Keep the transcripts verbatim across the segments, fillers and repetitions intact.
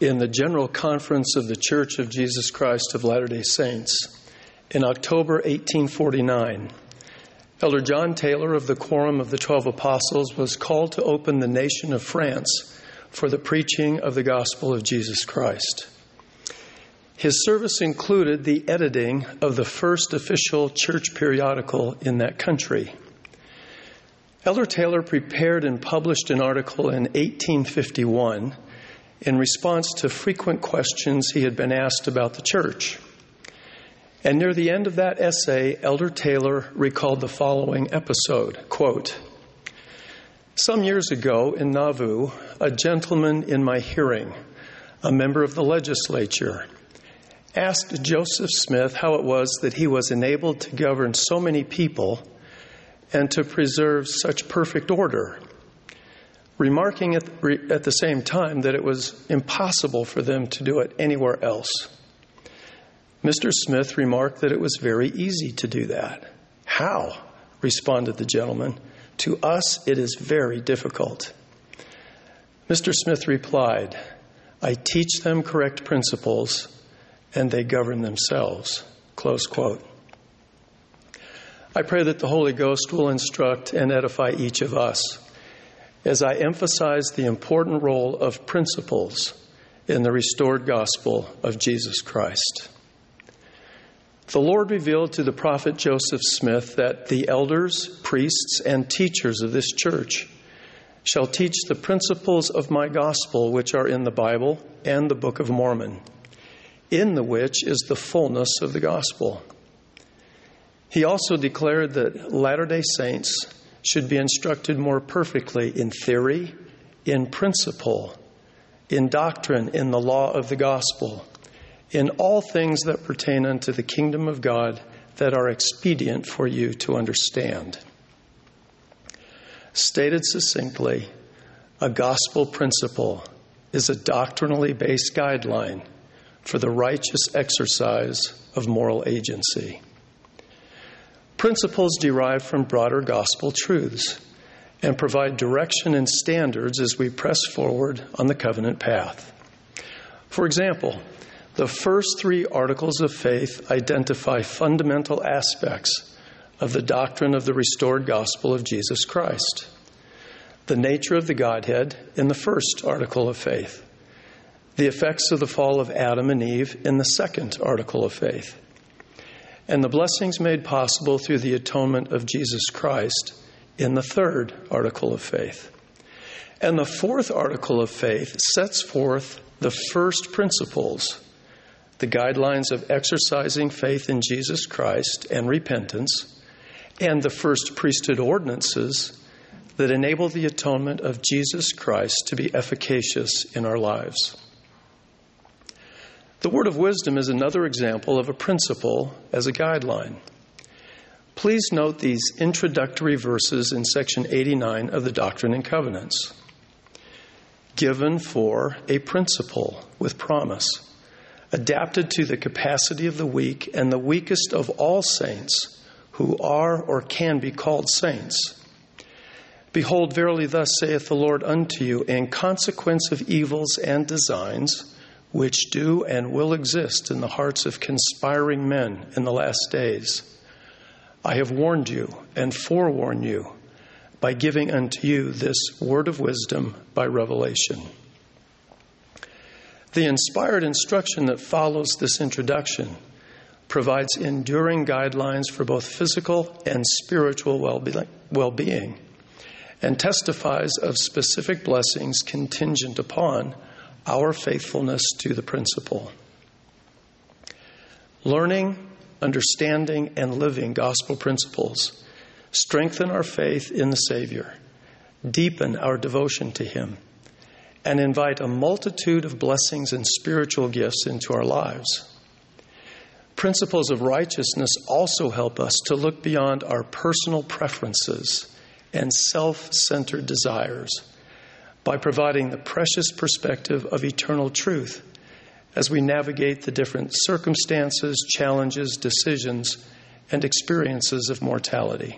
in the General Conference of the Church of Jesus Christ of Latter-day Saints in October eighteen forty-nine. Elder John Taylor of the Quorum of the Twelve Apostles was called to open the nation of France for the preaching of the gospel of Jesus Christ. His service included the editing of the first official church periodical in that country. Elder Taylor prepared and published an article in eighteen fifty-one in response to frequent questions he had been asked about the church. And near the end of that essay, Elder Taylor recalled the following episode, quote, "Some years ago in Nauvoo, a gentleman in my hearing, a member of the legislature, asked Joseph Smith how it was that he was enabled to govern so many people and to preserve such perfect order, remarking at, at the same time that it was impossible for them to do it anywhere else. Mister Smith remarked that it was very easy to do that. How? Responded the gentleman. To us, it is very difficult. Mister Smith replied, I teach them correct principles and they govern themselves. Close quote. I pray that the Holy Ghost will instruct and edify each of us as I emphasize the important role of principles in the restored gospel of Jesus Christ. The Lord revealed to the prophet Joseph Smith that the elders, priests, and teachers of this church shall teach the principles of my gospel which are in the Bible and the Book of Mormon, in the which is the fullness of the gospel. He also declared that Latter-day Saints should be instructed more perfectly in theory, in principle, in doctrine, in the law of the gospel, in all things that pertain unto the kingdom of God that are expedient for you to understand. Stated succinctly, a gospel principle is a doctrinally based guideline for the righteous exercise of moral agency. Principles derive from broader gospel truths and provide direction and standards as we press forward on the covenant path. For example, the first three articles of faith identify fundamental aspects of the doctrine of the restored gospel of Jesus Christ. The nature of the Godhead in the first article of faith. The effects of the fall of Adam and Eve in the second article of faith, and the blessings made possible through the atonement of Jesus Christ in the third article of faith. And the fourth article of faith sets forth the first principles, the guidelines of exercising faith in Jesus Christ and repentance, and the first priesthood ordinances that enable the atonement of Jesus Christ to be efficacious in our lives. The word of wisdom is another example of a principle as a guideline. Please note these introductory verses in section eighty-nine of the Doctrine and Covenants. Given for a principle with promise, adapted to the capacity of the weak and the weakest of all saints who are or can be called saints. Behold, verily thus saith the Lord unto you, in consequence of evils and designs, which do and will exist in the hearts of conspiring men in the last days. I have warned you and forewarned you by giving unto you this word of wisdom by revelation. The inspired instruction that follows this introduction provides enduring guidelines for both physical and spiritual well-being and testifies of specific blessings contingent upon our faithfulness to the principle. Learning, understanding, and living gospel principles strengthen our faith in the Savior, deepen our devotion to Him, and invite a multitude of blessings and spiritual gifts into our lives. Principles of righteousness also help us to look beyond our personal preferences and self-centered desires by providing the precious perspective of eternal truth as we navigate the different circumstances, challenges, decisions, and experiences of mortality.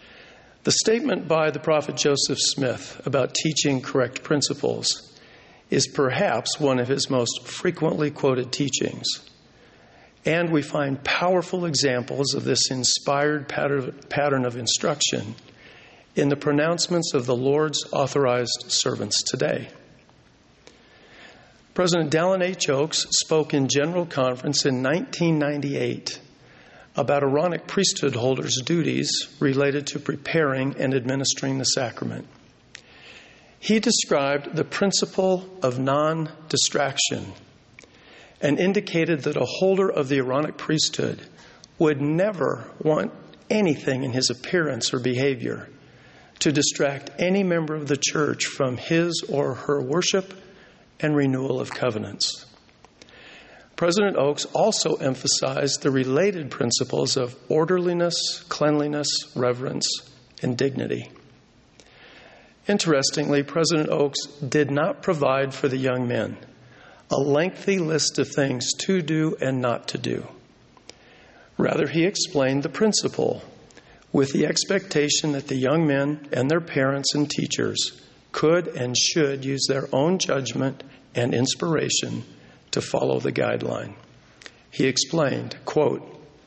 The statement by the prophet Joseph Smith about teaching correct principles is perhaps one of his most frequently quoted teachings. And we find powerful examples of this inspired pattern of instruction in the pronouncements of the Lord's authorized servants today. President Dallin H. Oaks spoke in General Conference in nineteen ninety-eight about Aaronic priesthood holders' duties related to preparing and administering the sacrament. He described the principle of non-distraction and indicated that a holder of the Aaronic priesthood would never want anything in his appearance or behavior to distract any member of the church from his or her worship and renewal of covenants. President Oaks also emphasized the related principles of orderliness, cleanliness, reverence, and dignity. Interestingly, President Oaks did not provide for the young men a lengthy list of things to do and not to do. Rather, he explained the principle with the expectation that the young men and their parents and teachers could and should use their own judgment and inspiration to follow the guideline. He explained, quote,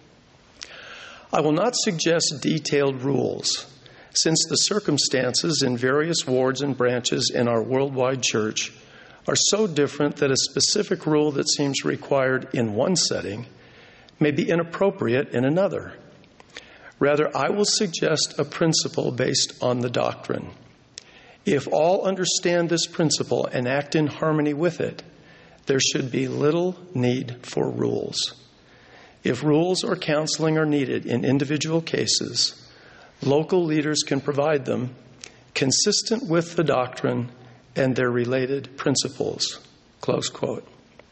"I will not suggest detailed rules, since the circumstances in various wards and branches in our worldwide church are so different that a specific rule that seems required in one setting may be inappropriate in another. Rather, I will suggest a principle based on the doctrine. If all understand this principle and act in harmony with it, there should be little need for rules. If rules or counseling are needed in individual cases, local leaders can provide them consistent with the doctrine and their related principles." Close quote.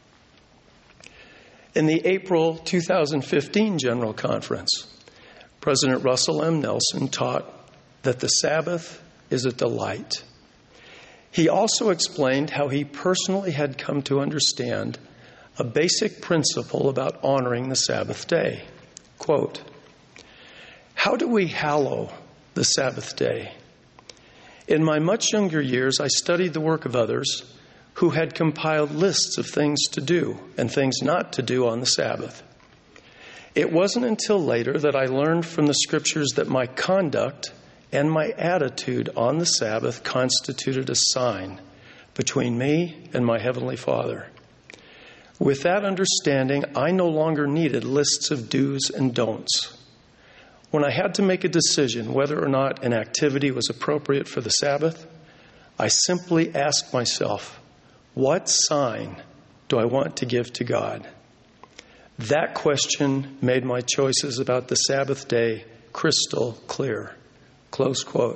In the April two thousand fifteen General Conference, President Russell M. Nelson taught that the Sabbath is a delight. He also explained how he personally had come to understand a basic principle about honoring the Sabbath day. Quote, "How do we hallow the Sabbath day? In my much younger years, I studied the work of others who had compiled lists of things to do and things not to do on the Sabbath. It wasn't until later that I learned from the scriptures that my conduct and my attitude on the Sabbath constituted a sign between me and my Heavenly Father. With that understanding, I no longer needed lists of do's and don'ts. When I had to make a decision whether or not an activity was appropriate for the Sabbath, I simply asked myself, what sign do I want to give to God? That question made my choices about the Sabbath day crystal clear." Close quote.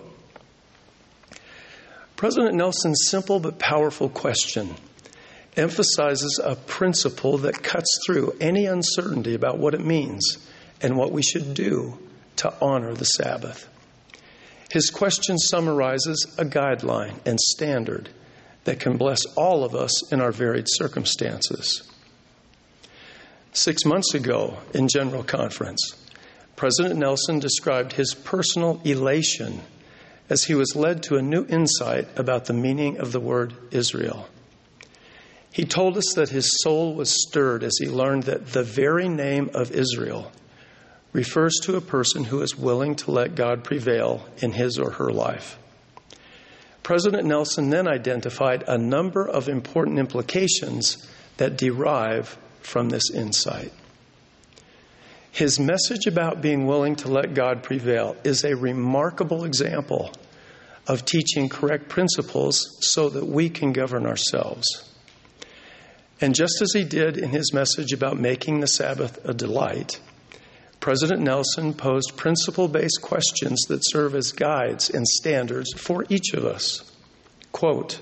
President Nelson's simple but powerful question emphasizes a principle that cuts through any uncertainty about what it means and what we should do to honor the Sabbath. His question summarizes a guideline and standard that can bless all of us in our varied circumstances. Six months ago in General Conference, President Nelson described his personal elation as he was led to a new insight about the meaning of the word Israel. He told us that his soul was stirred as he learned that the very name of Israel refers to a person who is willing to let God prevail in his or her life. President Nelson then identified a number of important implications that derive from this insight. His message about being willing to let God prevail is a remarkable example of teaching correct principles so that we can govern ourselves. And just as he did in his message about making the Sabbath a delight, President Nelson posed principle-based questions that serve as guides and standards for each of us. Quote,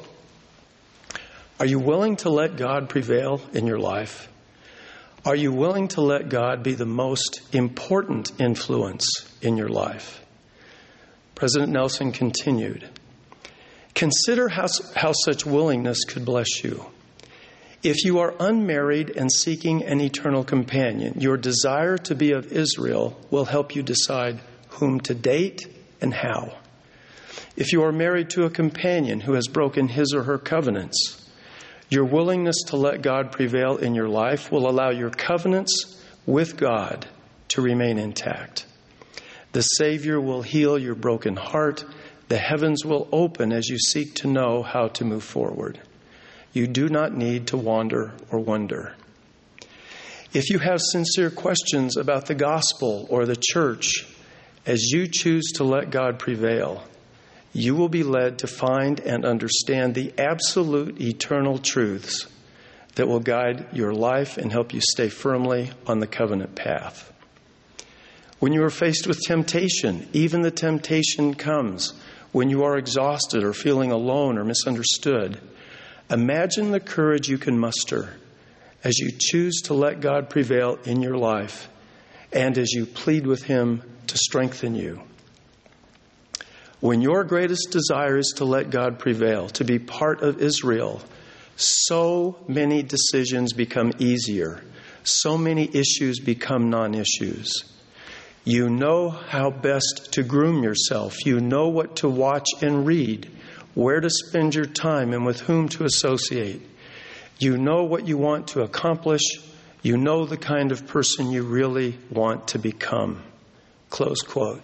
"Are you willing to let God prevail in your life? Are you willing to let God be the most important influence in your life?" President Nelson continued, "Consider how, how such willingness could bless you. If you are unmarried and seeking an eternal companion, your desire to be of Israel will help you decide whom to date and how. If you are married to a companion who has broken his or her covenants, Your willingness to let God prevail in your life will allow your covenants with God to remain intact. The Savior will heal your broken heart. The heavens will open as you seek to know how to move forward. You do not need to wander or wonder. If you have sincere questions about the gospel or the church, as you choose to let God prevail, you will be led to find and understand the absolute eternal truths that will guide your life and help you stay firmly on the covenant path. When you are faced with temptation, even the temptation comes when you are exhausted or feeling alone or misunderstood, imagine the courage you can muster as you choose to let God prevail in your life and as you plead with Him to strengthen you. When your greatest desire is to let God prevail, to be part of Israel, so many decisions become easier. So many issues become non-issues. You know how best to groom yourself. You know what to watch and read, where to spend your time and with whom to associate. You know what you want to accomplish. You know the kind of person you really want to become. Close quote.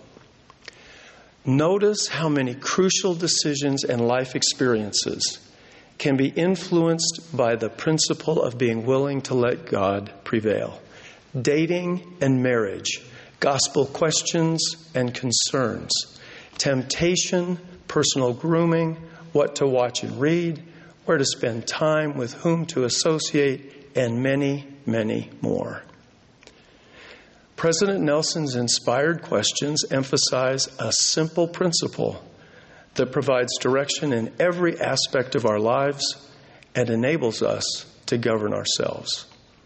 Notice how many crucial decisions and life experiences can be influenced by the principle of being willing to let God prevail. Dating and marriage, gospel questions and concerns, temptation, personal grooming, what to watch and read, where to spend time, with whom to associate, and many, many more. President Nelson's inspired questions emphasize a simple principle that provides direction in every aspect of our lives and enables us to govern ourselves.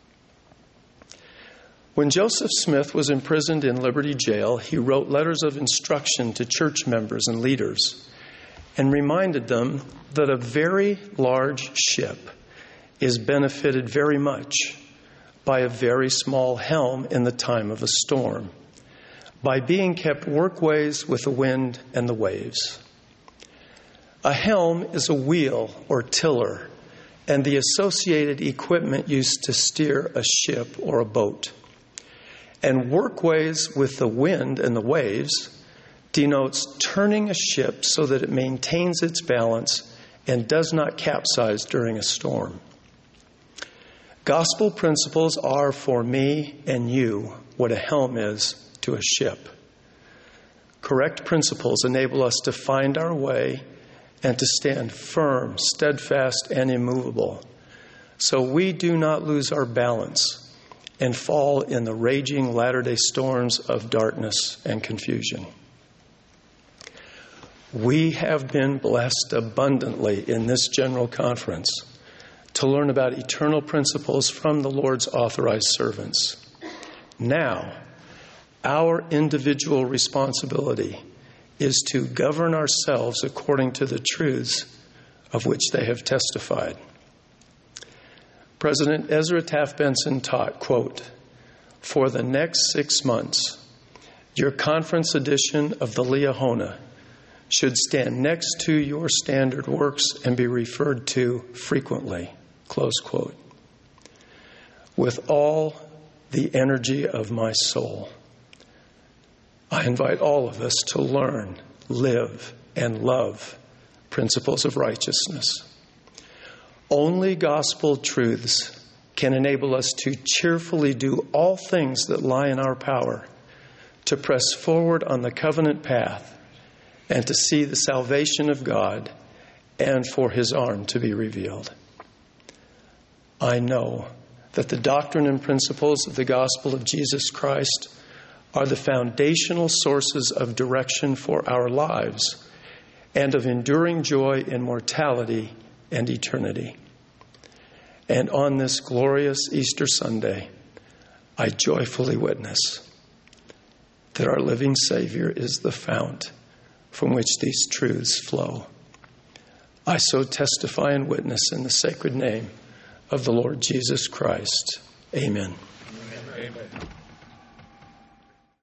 When Joseph Smith was imprisoned in Liberty Jail, he wrote letters of instruction to church members and leaders and reminded them that a very large ship is benefited very much by a very small helm in the time of a storm, by being kept workways with the wind and the waves. A helm is a wheel or tiller and the associated equipment used to steer a ship or a boat. And workways with the wind and the waves denotes turning a ship so that it maintains its balance and does not capsize during a storm. Gospel principles are for me and you what a helm is to a ship. Correct principles enable us to find our way and to stand firm, steadfast, and immovable, so we do not lose our balance and fall in the raging latter-day storms of darkness and confusion. We have been blessed abundantly in this general conference to learn about eternal principles from the Lord's authorized servants. Now, our individual responsibility is to govern ourselves according to the truths of which they have testified. President Ezra Taft Benson taught, quote, "For the next six months, your conference edition of the Liahona should stand next to your standard works and be referred to frequently," close quote. With all the energy of my soul, I invite all of us to learn, live, and love principles of righteousness. Only gospel truths can enable us to cheerfully do all things that lie in our power to press forward on the covenant path and to see the salvation of God and for His arm to be revealed. I know that the doctrine and principles of the gospel of Jesus Christ are the foundational sources of direction for our lives and of enduring joy in mortality and eternity. And on this glorious Easter Sunday, I joyfully witness that our living Savior is the fount from which these truths flow. I so testify and witness in the sacred name of the Lord Jesus Christ. Amen. Amen.